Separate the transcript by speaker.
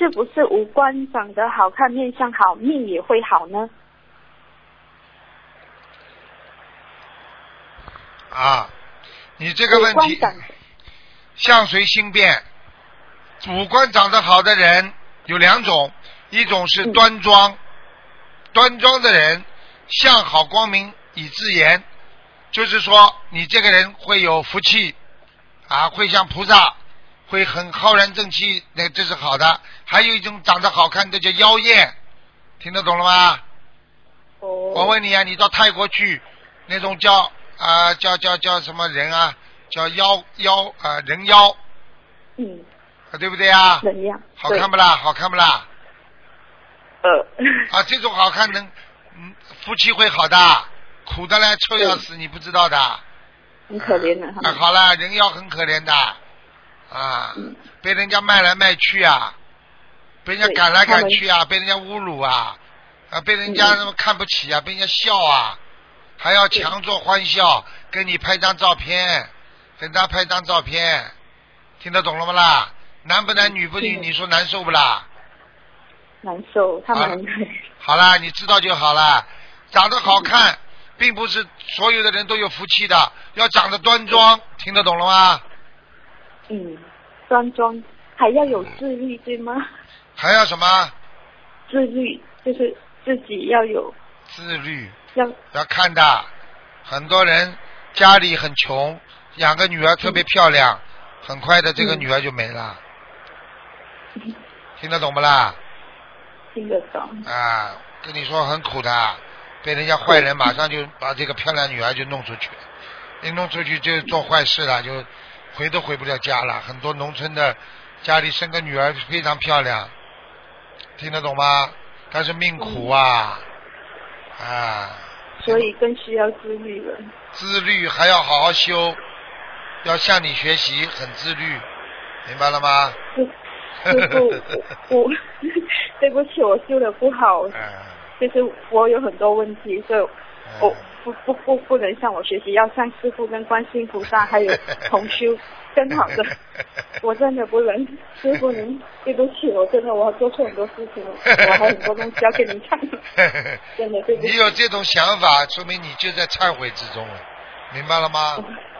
Speaker 1: 是不是五官长得好看，面相好，命也会好呢？
Speaker 2: 啊，你这个问题相随心变。五官长得好的人有两种，一种是端庄，端庄的人相好光明以自言，就是说你这个人会有福气啊，会像菩萨，会很浩然正气，那这是好的。还有一种长得好看的叫妖艳，听得懂了吗？我问你啊，你到泰国去，那种叫叫什么人啊？叫人妖，对不对啊？
Speaker 1: 人妖，
Speaker 2: 好看不啦？好看不啦？啊，这种好看夫妻会好的，苦的嘞，臭要死，你不知道的。
Speaker 1: 很可怜的。
Speaker 2: 啊，好了，人妖很可怜的啊，被人家卖来卖去啊，被人家赶来赶去啊，被人家侮辱啊，被人家看不起啊，被人家笑啊，还要强作欢笑，跟你拍张照片，跟他拍张照片，听得懂了吗啦？男不男女不女，你说难受不啦？
Speaker 1: 难受，他们很
Speaker 2: 好啦，你知道就好了。长得好看，并不是所有的人都有福气的，要长得端庄，听得懂了吗？
Speaker 1: 端庄，还要有自律，对吗？
Speaker 2: 还要什么？
Speaker 1: 自律，就是自己要有
Speaker 2: 自律，
Speaker 1: 要
Speaker 2: 看的。很多人家里很穷，养个女儿特别漂亮，很快的这个女儿就没了。听得懂不啦？
Speaker 1: 听得懂。
Speaker 2: 啊，跟你说很苦的，被人家坏人马上就把这个漂亮女儿就弄出去，一弄出去就做坏事了，就回都回不了家了。很多农村的家里生个女儿非常漂亮，听得懂吗？但是命苦啊，
Speaker 1: 所以更需要自律了。
Speaker 2: 自律还要好好修，要向你学习，很自律，明白了吗？
Speaker 1: 师父，对不起，我修的不好，就是我有很多问题，所以我不能向我学习，要向师父跟观世音菩萨还有同修更好的，我真的不能，师父您对不起，我真的我做错很多事情，我还有很多东西要跟您讲，真的对不起。
Speaker 2: 你有这种想法，说明你就在忏悔之中了，明白了吗？